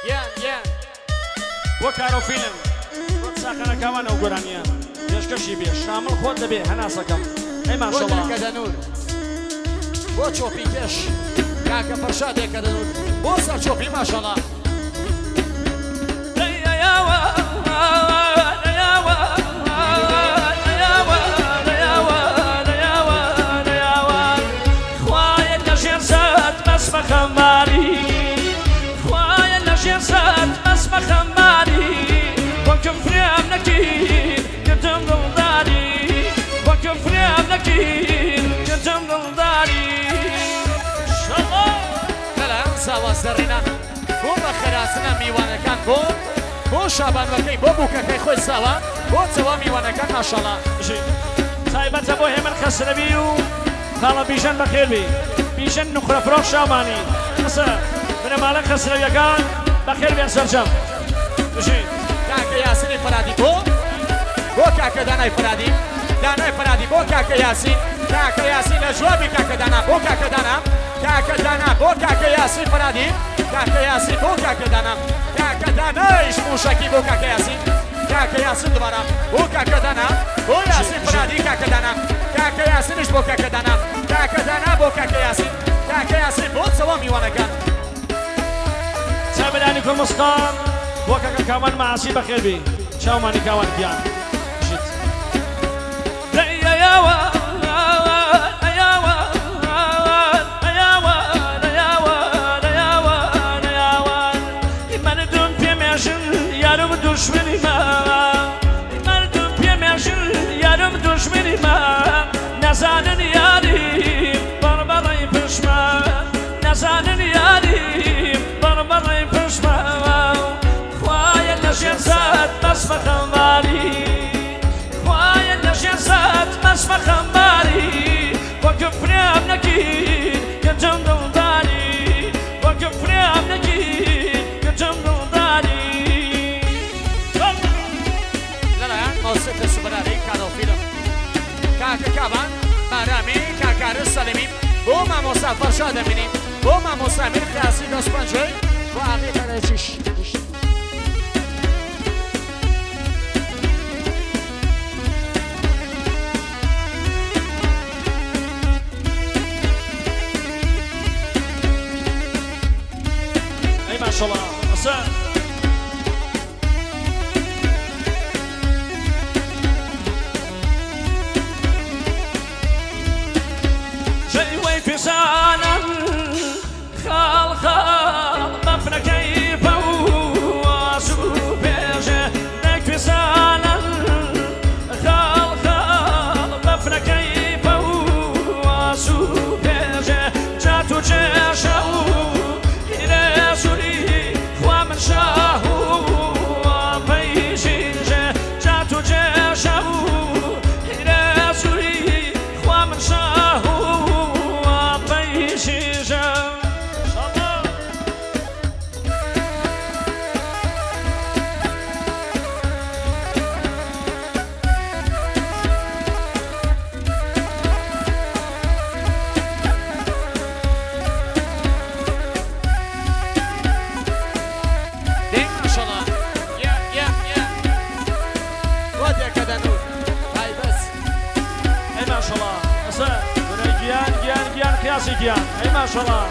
یان وەکارە فیلم ساقەنەکەوانە و گۆرانیە پێشکەشی بێ شامل خۆت دەبێ هەناسەکەم ئەی ماشەڵڵا کە دەنور بۆ چۆپی پێش کاکە فەرشادێک کە دەنور بۆ سەر چۆپی ماشەڵڵا ساوازدەڕێنە بۆ بە خەراسنە میوانەکان بۆ شابانوەکەی بۆ بووکەکەی خۆی ساوە بۆ چەوە میوانەکان ماشەڵڵا تایبەتە بۆ هێمن خەسرەبی و خاڵە بیژەن بەخێربی بیژەن نوخرە فرۆخ شامانی قسە بنەماڵە خەسرەویەکان بەخێر بێن سەرجەم کاکە یاسینی فەرادی بۆ کاکە دانای فەرادی بۆ کاکە یاسین لە جوابی کاکە دانا بۆ کاکە دانا بۆ کاکە یاسین فەرادی کاکە یاسین بۆ کاکە دانایش موشەکی بۆ کاکە یاسین دوبارە بۆ کاکە دانا بۆ یاسین فەرادی کاکە یاسینش بۆ کاکە دانا بۆ کاکە یاسین بۆ چەوە میوانەکان چابلانی کۆمسقان بۆ کاکە کاوان ماسی بەخێربی چاومانی کاوان گیان نزانن یاری بربرای پشمان نزانن یاری بربرای پشمان خوای لشین زد بس بخماری خوای لشین زد بس بخماری با کفریم نگیر که جم دلداری با کفریم نگیر که جم دلداری لرایان موسیقی سوبراری کادو فیلم کاکە کاوان بارامی کاکارە سەلیمی بۆ مامۆستا فەرشاد دەبینیم بۆ مامۆستا میر قیاسی دەستپەنجەی بۆ ئاغی کەرەچیش ئەی ماشەڵڵا حەسەن فسانا خال بفنكي فواسو بيجه نك فسانا خال بفنكي فواسو بيجه جاتو جاشو إلى سوري خوا من شاهو بيجه جاتو جاشو إلى سوري خوا من شاهو گیان ای ماشاءالله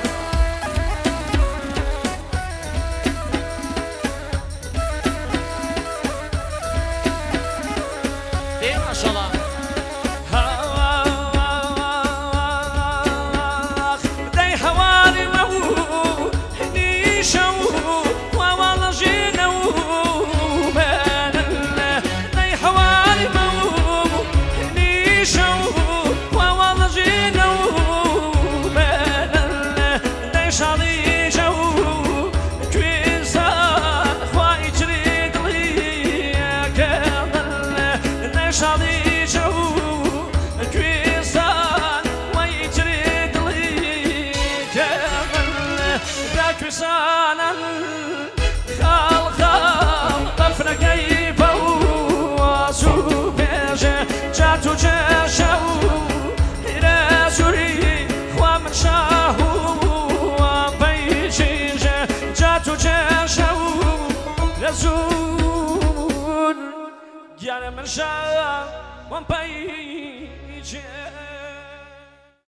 ای ماشاءالله دای هواری و نیشو و والا جنو من دای هواری و نیشو و والا جنو شادی جو کویزان خوای چری دلی کردن شادی جو کویزان خوای چری دلی کردن دا کویزانن خال بفرقی بواسو بیجه جاتو جشو رسولی خوام شاهو تو چشم گیانە من شا وەم پەیچێ